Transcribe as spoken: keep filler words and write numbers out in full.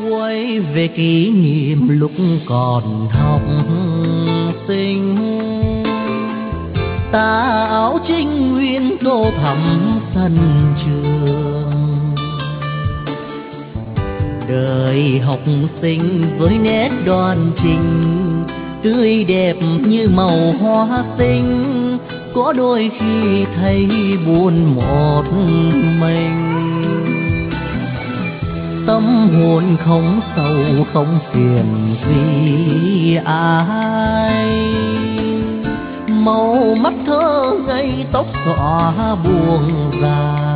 quay về kỷ niệm lúc còn học sinh, tà áo trinh nguyên tô thắm sân trường. Đời học sinh với nét đoan trình, tươi đẹp như màu hoa xinh, có đôi khi thấy buồn một mình. Tâm hồn không sầu không phiền vì ai, màu mắt thơ ngây tóc xõa buông dài.